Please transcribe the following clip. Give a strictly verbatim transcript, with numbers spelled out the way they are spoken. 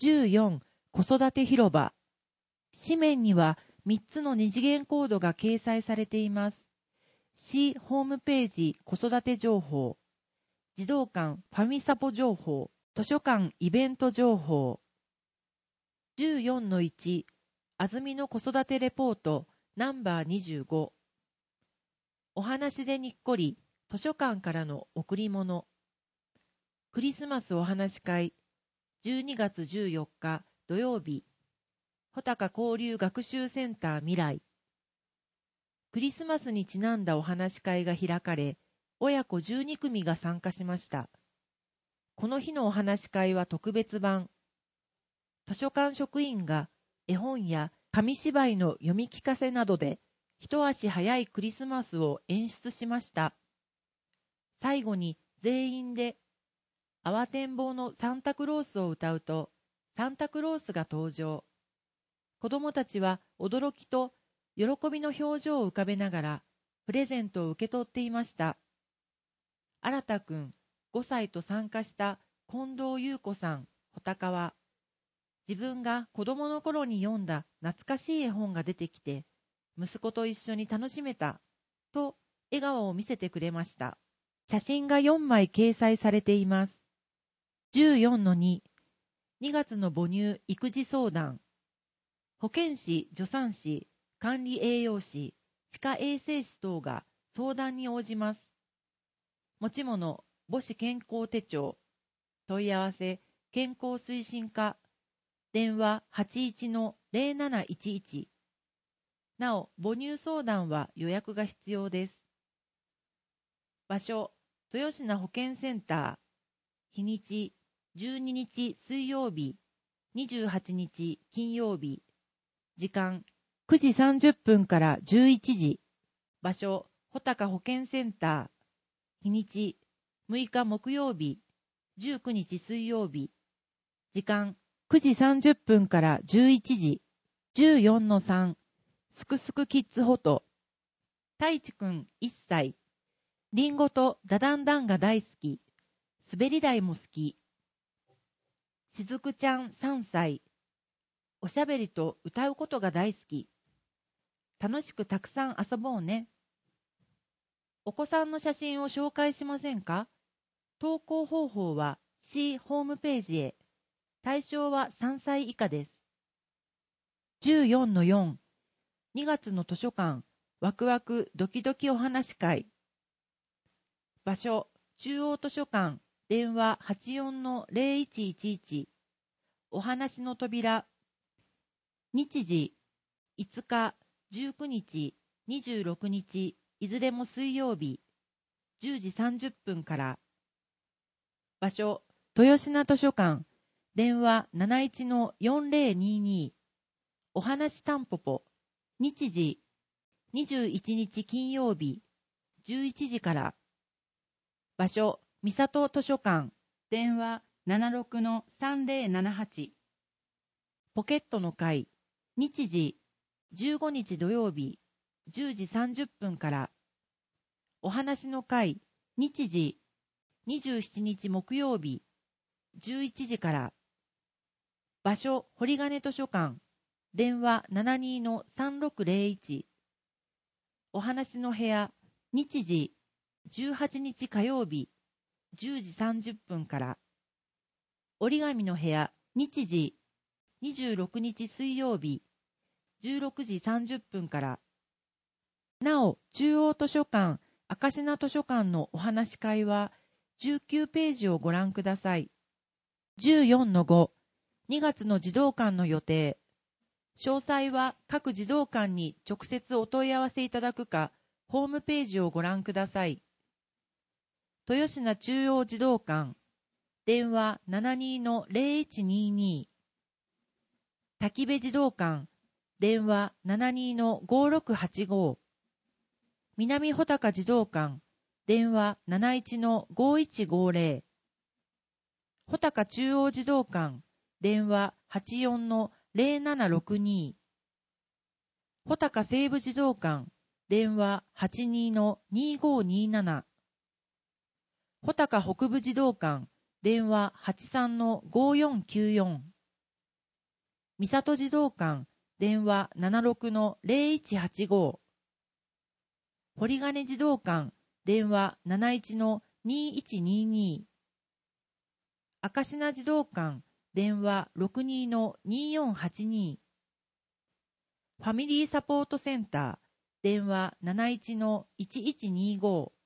じゅうよん子育て広場。紙面にはみっつの二次元コードが掲載されています。市ホームページ子育て情報、児童館ファミサポ情報、図書館イベント情報。じゅうよんのいち、あずみの子育てレポートナンバーにじゅうご。お話でにっこり図書館からの贈り物。クリスマスお話会じゅうにがつじゅうよっか土曜日、穂高交流学習センター未来。クリスマスにちなんだお話会が開かれ、親子じゅうにくみが参加しました。この日のお話会は特別版。図書館職員が絵本や紙芝居の読み聞かせなどで一足早いクリスマスを演出しました。最後に全員で慌てんぼうのサンタクロースを歌うと、サンタクロースが登場。子どもたちは驚きと喜びの表情を浮かべながらプレゼントを受け取っていました。新田くんごさいと参加した近藤優子さん、穂高は、自分が子供の頃に読んだ懐かしい絵本が出てきて、息子と一緒に楽しめた、と笑顔を見せてくれました。写真がよんまい掲載されています。じゅうよんのに、にがつの母乳育児相談。保健師、助産師、管理栄養士、歯科衛生士等が相談に応じます。持ち物、母子健康手帳。問い合わせ、健康推進課。電話 はちいちのゼロなないちいち。なお、母乳相談は予約が必要です。場所、豊品保健センター。日にち、じゅうににち水曜日、にじゅうはちにち金曜日。時間、くじさんじゅっぷんからじゅういちじ。場所、穂高保健センター。日にち、むいか木曜日、じゅうくにち水曜日。時間、くじさんじゅっぷんからじゅういちじ。じゅうよんのさん、すくすくキッズフォト。たいちくんいっさい。りんごとダダンダンが大好き。滑り台も好き。しずくちゃんさんさい。おしゃべりと歌うことが大好き。楽しくたくさん遊ぼうね。お子さんの写真を紹介しませんか？投稿方法は C ホームページへ。対象はさんさい以下です。じゅうよんのよん、にがつの図書館ワクワクドキドキお話会。場所、中央図書館、電話 はちよんのゼロいちいちいち。お話の扉。日時、いつか、じゅうくにち、にじゅうろくにち、いずれも水曜日、じゅうじさんじゅっぷんから。場所、豊品図書館、電話 なないちのよんゼロにに。お話たんぽぽ。日時、にじゅういちにち金曜日、じゅういちじから。場所、三郷図書館、電話 ななろくのさんゼロななはち。ポケットの会、日時、じゅうごにち土曜日、じゅうじさんじゅっぷんから。お話の会、日時、にじゅうしちにち木曜日、じゅういちじから。場所、堀金図書館、電話 ななにのさんろくゼロいち。お話の部屋、日時、じゅうはちにち火曜日、じゅうじさんじゅっぷんから。折り紙の部屋、日時、にじゅうろくにち水曜日、じゅうろくじさんじゅっぷんから。なお、中央図書館、明科図書館のお話会は、じゅうきゅうページをご覧ください。じゅうよんのご、にがつの児童館の予定。詳細は各児童館に直接お問い合わせいただくか、ホームページをご覧ください。豊品中央児童館、電話 ななにのゼロいちにに。滝部児童館、電話 ななにのごろくはちご。南穂高児童館、電話 なないちのごいちごゼロ。穂高中央児童館、電話 はちよんのゼロななろくに。穂高西部児童館、電話 はちにのにごになな。穂高北部児童館、電話 はちさんのごよんきゅうよん。 三郷児童館電話 ななろくのゼロいちはちご、堀金児童館電話 なないちのにいちにに、明科児童館電話 ろくにのによんはちに、ファミリーサポートセンター電話 なないちのいちいちにご、